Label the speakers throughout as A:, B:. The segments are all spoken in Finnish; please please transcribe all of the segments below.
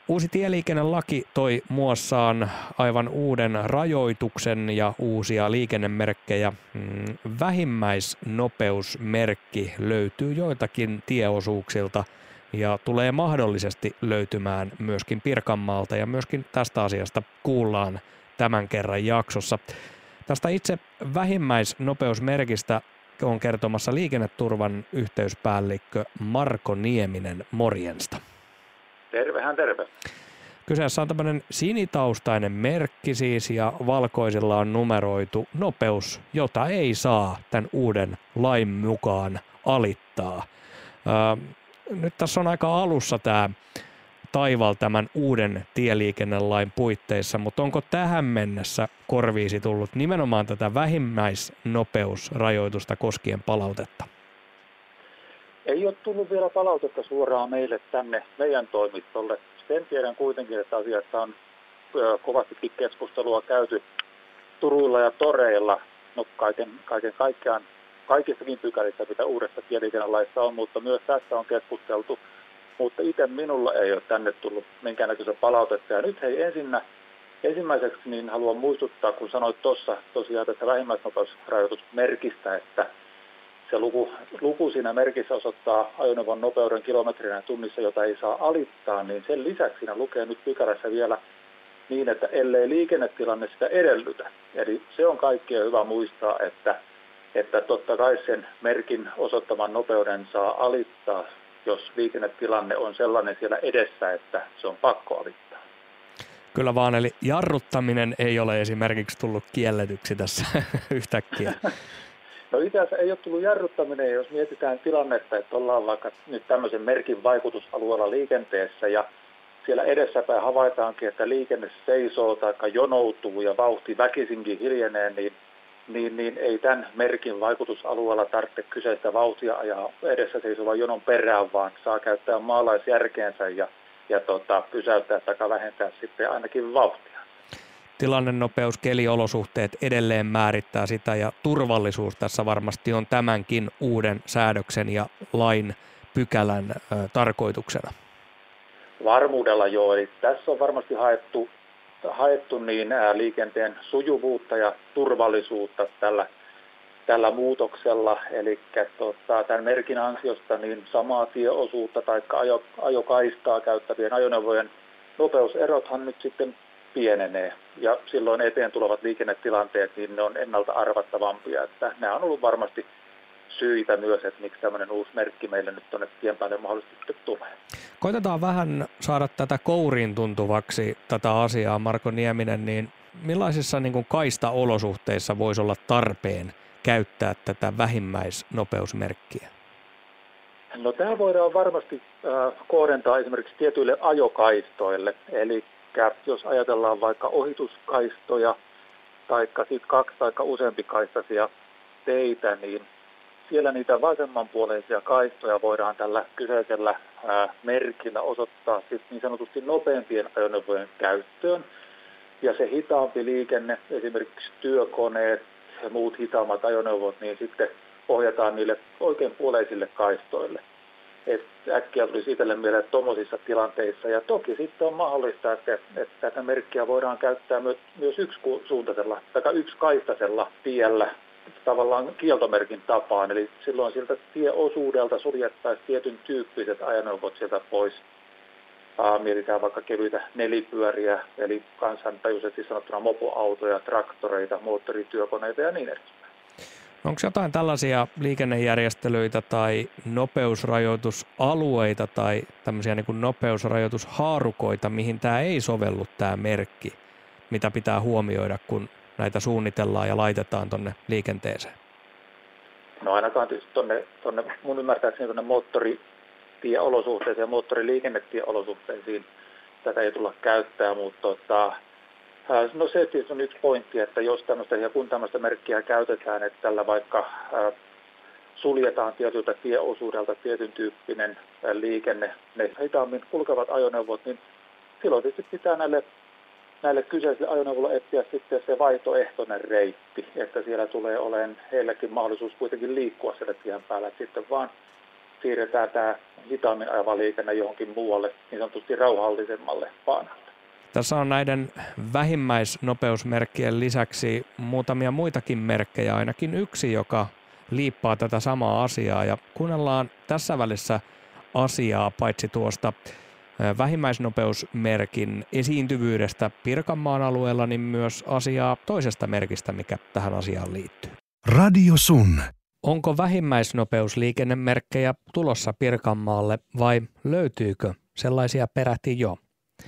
A: Uusi tieliikennelaki toi muassaan aivan uuden rajoituksen ja uusia liikennemerkkejä. Vähimmäisnopeusmerkki löytyy joiltakin tieosuuksilta ja tulee mahdollisesti löytymään myöskin Pirkanmaalta, ja myöskin tästä asiasta kuullaan tämän kerran jaksossa. Tästä itse vähimmäisnopeusmerkistä on kertomassa liikenneturvan yhteyspäällikkö Marko Nieminen. Morjensta.
B: Tervehän terve.
A: Kyseessä on tämmöinen sinitaustainen merkki siis, ja valkoisella on numeroitu nopeus, jota ei saa tämän uuden lain mukaan alittaa. Nyt tässä on aika alussa tämä taival tämän uuden tieliikennelain puitteissa, mutta onko tähän mennessä korviisi tullut nimenomaan tätä vähimmäisnopeusrajoitusta koskien palautetta?
B: Ei ole tullut vielä palautetta suoraan meille tänne meidän toimistolle. Sen tiedän kuitenkin, että asiasta on kovastikin keskustelua käyty turuilla ja toreilla, kaiken kaikkiaan kaikistakin pykälistä, mitä uudessa tieliikennelaissa on, mutta myös tästä on keskusteltu. Mutta itse minulla ei ole tänne tullut minkäännäköistä palautetta. Ja nyt ensimmäiseksi niin haluan muistuttaa, kun sanoit tuossa tosiaan tästä vähimmäisnopeusrajoitusmerkistä, että se luku siinä merkissä osoittaa ajoneuvon nopeuden kilometrinä tunnissa, jota ei saa alittaa, niin sen lisäksi siinä lukee nyt pykälässä vielä niin, että ellei liikennetilanne sitä edellytä. Eli se on kaikkien hyvä muistaa, että totta kai sen merkin osoittaman nopeuden saa alittaa, jos liikennetilanne on sellainen siellä edessä, että se on pakko alittaa.
A: Kyllä vaan, eli jarruttaminen ei ole esimerkiksi tullut kielletyksi tässä yhtäkkiä.
B: No itse asiassa ei ole tullut jarruttaminen, jos mietitään tilannetta, että ollaan vaikka nyt tämmöisen merkin vaikutusalueella liikenteessä ja siellä edessäpäin havaitaankin, että liikenne seisoo tai jonoutuu ja vauhti väkisinkin hiljenee, niin ei tämän merkin vaikutusalueella tarvitse kyseistä vauhtia ajaa edessä seisovan jonon perään, vaan saa käyttää maalaisjärkeensä ja pysäyttää tai vähentää sitten ainakin vauhtia.
A: Tilannenopeus, keliolosuhteet edelleen määrittää sitä, ja turvallisuus tässä varmasti on tämänkin uuden säädöksen ja lain pykälän tarkoituksena.
B: Varmuudella joo, eli tässä on varmasti haettu niin liikenteen sujuvuutta ja turvallisuutta tällä muutoksella, eli tämän merkin ansiosta niin samaa tieosuutta tai ajokaistaa käyttävien ajoneuvojen nopeuserothan nyt sitten pienenee, ja silloin eteen tulevat liikennetilanteet, niin ne on ennalta arvattavampia, että nämä on ollut varmasti syitä myös, että miksi tämmöinen uusi merkki meille nyt tuonne tien päälle mahdollisesti tulee.
A: Koitetaan vähän saada tätä kouriin tuntuvaksi tätä asiaa, Marko Nieminen, niin millaisissa niin kuin kaistaolosuhteissa voisi olla tarpeen käyttää tätä vähimmäisnopeusmerkkiä?
B: No tämä voidaan varmasti kohdentaa esimerkiksi tietyille ajokaistoille, eli jos ajatellaan vaikka ohituskaistoja tai sitten 2 tai useampikaistaisia teitä, niin siellä niitä vasemmanpuoleisia kaistoja voidaan tällä kyseisellä merkillä osoittaa niin sanotusti nopeampien ajoneuvojen käyttöön. Ja se hitaampi liikenne, esimerkiksi työkoneet ja muut hitaammat ajoneuvot, niin sitten ohjataan niille oikeanpuoleisille kaistoille. Äkkiä tulisi itselle mieleen tuommoisissa tilanteissa. Ja toki sitten on mahdollista, että tätä merkkiä voidaan käyttää myös yksisuuntaisella tai yksiskaistaisella tiellä tavallaan kieltomerkin tapaan. Eli silloin siltä tieosuudelta suljettaisiin tietyn tyyppiset ajoneuvot sieltä pois. Mietitään vaikka kevyitä nelipyöriä, eli kansantajuisesti sanottuna mopoautoja, traktoreita, moottorityökoneita ja niin edespäin.
A: Onko jotain tällaisia liikennejärjestelyitä tai nopeusrajoitusalueita tai tämmöisiä niin kuin nopeusrajoitushaarukoita, mihin tämä ei sovellu tämä merkki, mitä pitää huomioida, kun näitä suunnitellaan ja laitetaan tuonne liikenteeseen?
B: No ainakaan tietysti tuonne mun ymmärtääkseni tuonne moottoritieolosuhteisiin ja moottoriliikennetieolosuhteisiin tätä ei tulla käyttää, mutta no se tietysti on yksi pointti, että jos tämmöistä ja kun tämmöistä merkkiä käytetään, että tällä vaikka suljetaan tietyltä tieosuudelta tietyn tyyppinen liikenne, ne hitaammin kulkevat ajoneuvot, niin silloin tietysti pitää näille kyseisille ajoneuvoille etsiä sitten se vaihtoehtoinen reitti, että siellä tulee olemaan heillekin mahdollisuus kuitenkin liikkua siellä tien päällä, että sitten vaan siirretään tämä hitaammin ajava liikenne johonkin muualle, niin sanotusti rauhallisemmalle baanalle.
A: Tässä on näiden vähimmäisnopeusmerkkien lisäksi muutamia muitakin merkkejä, ainakin yksi, joka liippaa tätä samaa asiaa. Ja kuunnellaan tässä välissä asiaa paitsi tuosta vähimmäisnopeusmerkin esiintyvyydestä Pirkanmaan alueella, niin myös asiaa toisesta merkistä, mikä tähän asiaan liittyy.
C: Radio Sun.
A: Onko vähimmäisnopeusliikennemerkkejä tulossa Pirkanmaalle vai löytyykö sellaisia peräti jo?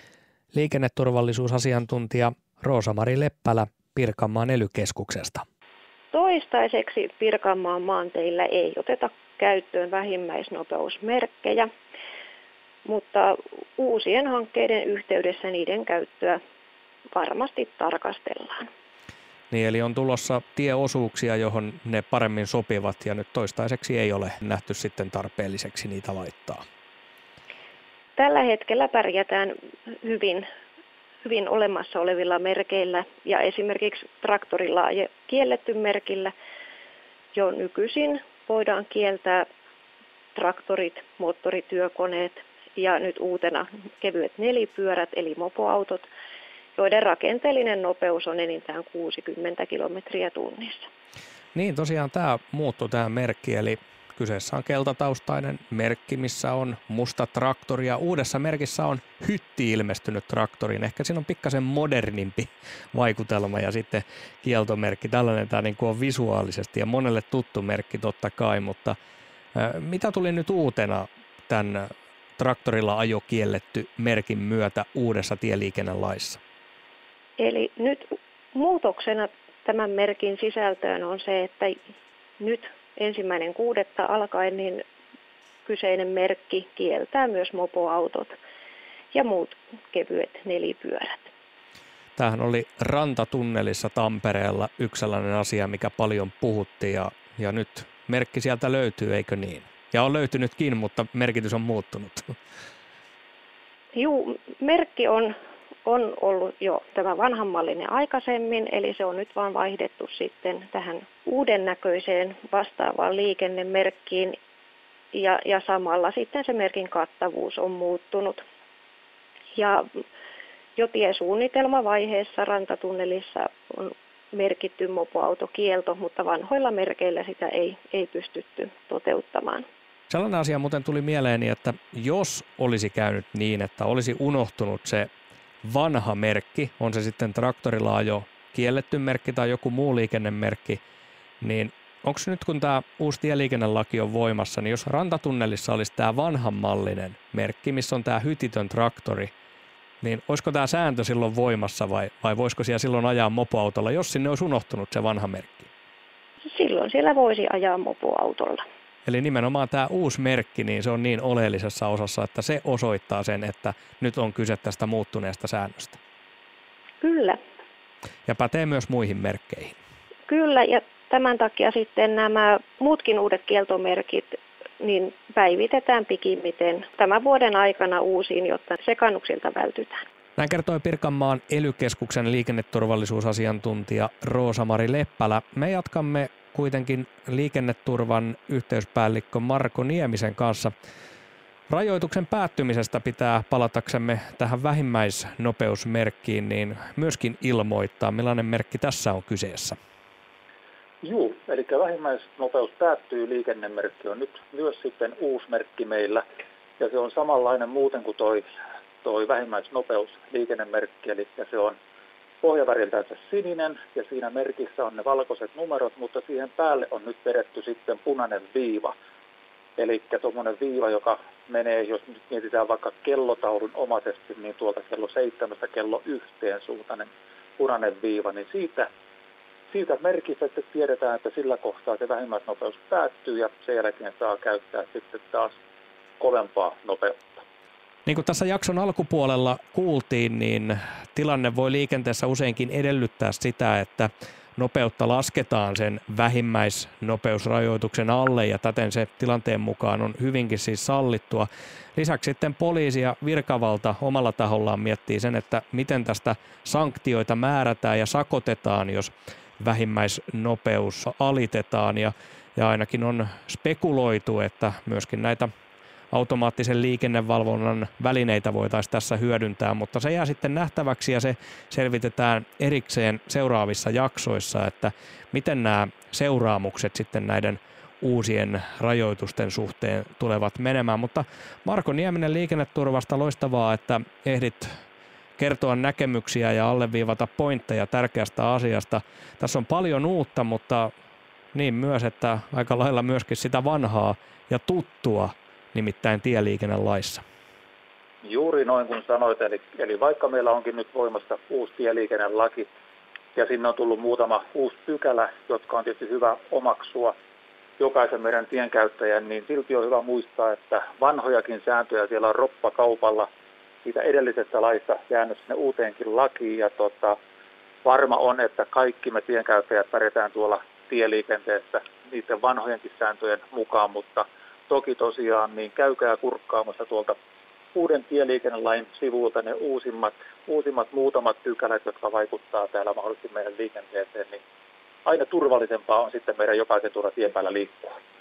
A: Liikenneturvallisuusasiantuntija Rosa-Mari Leppälä Pirkanmaan ELY-keskuksesta.
D: Toistaiseksi Pirkanmaan maanteillä ei oteta käyttöön vähimmäisnopeusmerkkejä, mutta uusien hankkeiden yhteydessä niiden käyttöä varmasti tarkastellaan.
A: Niin, eli on tulossa tieosuuksia, johon ne paremmin sopivat ja nyt toistaiseksi ei ole nähty sitten tarpeelliseksi niitä laittaa.
D: Tällä hetkellä pärjätään hyvin olemassa olevilla merkeillä ja esimerkiksi traktorilla kielletty merkillä jo nykyisin voidaan kieltää traktorit, moottorityökoneet ja nyt uutena kevyet nelipyörät eli mopoautot, joiden rakenteellinen nopeus on enintään 60 kilometriä tunnissa.
A: Niin, tosiaan tämä muuttui tämä merkki, eli kyseessä on keltataustainen merkki, missä on musta traktori ja uudessa merkissä on hytti ilmestynyt traktoriin. Ehkä siinä on pikkasen modernimpi vaikutelma ja sitten kieltomerkki. Tällainen tämä niin kuin on visuaalisesti ja monelle tuttu merkki totta kai, mutta mitä tuli nyt uutena tämän traktorilla ajo kielletty merkin myötä uudessa tieliikennelaissa?
D: Eli nyt muutoksena tämän merkin sisältöön on se, että nyt 1.6. alkaen niin kyseinen merkki kieltää myös mopoautot ja muut kevyet nelipyörät.
A: Tämähän oli rantatunnelissa Tampereella yksi sellainen asia, mikä paljon puhutti ja nyt merkki sieltä löytyy, eikö niin? Ja on löytynytkin, mutta merkitys on muuttunut.
D: Juu, merkki on ollut jo tämä vanhanmallinen aikaisemmin, eli se on nyt vaan vaihdettu sitten tähän uuden näköiseen vastaavaan liikennemerkkiin ja samalla sitten se merkin kattavuus on muuttunut. Ja jo tiesuunnitelmavaiheessa rantatunnelissa on merkitty mopoautokielto, mutta vanhoilla merkeillä sitä ei pystytty toteuttamaan.
A: Sellainen asia muuten tuli mieleeni, että jos olisi käynyt niin, että olisi unohtunut se vanha merkki, on se sitten traktorilla ajo kielletty merkki tai joku muu liikennemerkki, niin onko nyt kun tämä uusi tieliikennelaki on voimassa, niin jos rantatunnelissa olisi tämä vanhanmallinen merkki, missä on tämä hytitön traktori, niin olisiko tämä sääntö silloin voimassa vai voisiko siellä silloin ajaa mopoautolla, jos sinne olisi unohtunut se vanha merkki?
D: Silloin siellä voisi ajaa mopoautolla.
A: Eli nimenomaan tämä uusi merkki, niin se on niin oleellisessa osassa, että se osoittaa sen, että nyt on kyse tästä muuttuneesta säännöstä.
D: Kyllä.
A: Ja pätee myös muihin merkkeihin.
D: Kyllä, ja tämän takia sitten nämä muutkin uudet kieltomerkit niin päivitetään pikimmiten tämän vuoden aikana uusiin, jotta sekannuksilta vältytään.
A: Näin kertoi Pirkanmaan ELY-keskuksen liikenneturvallisuusasiantuntija Rosa-Mari Leppälä. Me jatkamme kuitenkin liikenneturvan yhteyspäällikkö Marko Niemisen kanssa. Rajoituksen päättymisestä pitää palataksemme tähän vähimmäisnopeusmerkkiin, niin myöskin ilmoittaa, millainen merkki tässä on kyseessä.
B: Juu, eli vähimmäisnopeus päättyy, liikennemerkki on nyt myös sitten uusi merkki meillä, ja se on samanlainen muuten kuin toi vähimmäisnopeus liikennemerkki, eli se on pohjaväriltään sininen ja siinä merkissä on ne valkoiset numerot, mutta siihen päälle on nyt vedetty sitten punainen viiva. Eli tuommoinen viiva, joka menee, jos nyt mietitään vaikka kellotaulun omaisesti, niin tuolta kello 7 kello 1 suuntainen punainen viiva, niin siitä merkistä että tiedetään, että sillä kohtaa se vähimmäisnopeus päättyy ja sen jälkeen saa käyttää sitten taas kovempaa nopeutta.
A: Niin kuin tässä jakson alkupuolella kuultiin, niin tilanne voi liikenteessä useinkin edellyttää sitä, että nopeutta lasketaan sen vähimmäisnopeusrajoituksen alle ja täten se tilanteen mukaan on hyvinkin siis sallittua. Lisäksi sitten poliisi ja virkavalta omalla tahollaan miettii sen, että miten tästä sanktioita määrätään ja sakotetaan, jos vähimmäisnopeus alitetaan. Ja Ja ainakin on spekuloitu, että myöskin näitä automaattisen liikennevalvonnan välineitä voitaisiin tässä hyödyntää, mutta se jää sitten nähtäväksi ja se selvitetään erikseen seuraavissa jaksoissa, että miten nämä seuraamukset sitten näiden uusien rajoitusten suhteen tulevat menemään. Mutta Marko Nieminen Liikenneturvasta, loistavaa, että ehdit kertoa näkemyksiä ja alleviivata pointteja tärkeästä asiasta. Tässä on paljon uutta, mutta niin myös, että aika lailla myöskin sitä vanhaa ja tuttua, nimittäin tieliikennelaissa.
B: Juuri noin kuin sanoit, eli vaikka meillä onkin nyt voimassa uusi tieliikennelaki ja sinne on tullut muutama uusi pykälä, jotka on tietysti hyvä omaksua jokaisen meidän tienkäyttäjän, niin silti on hyvä muistaa, että vanhojakin sääntöjä siellä on roppakaupalla siitä edellisestä laista jäänyt sinne uuteenkin lakiin ja varma on, että kaikki me tienkäyttäjät pärjätään tuolla tieliikenteessä niiden vanhojenkin sääntöjen mukaan, mutta toki tosiaan niin käykää kurkkaamassa tuolta uuden tieliikennelain sivuilta ne uusimmat muutamat pykälät, jotka vaikuttaa täällä mahdollisesti meidän liikenteeseen, niin aina turvallisempaa on sitten meidän jokaisen tuolla tien päällä liikkua.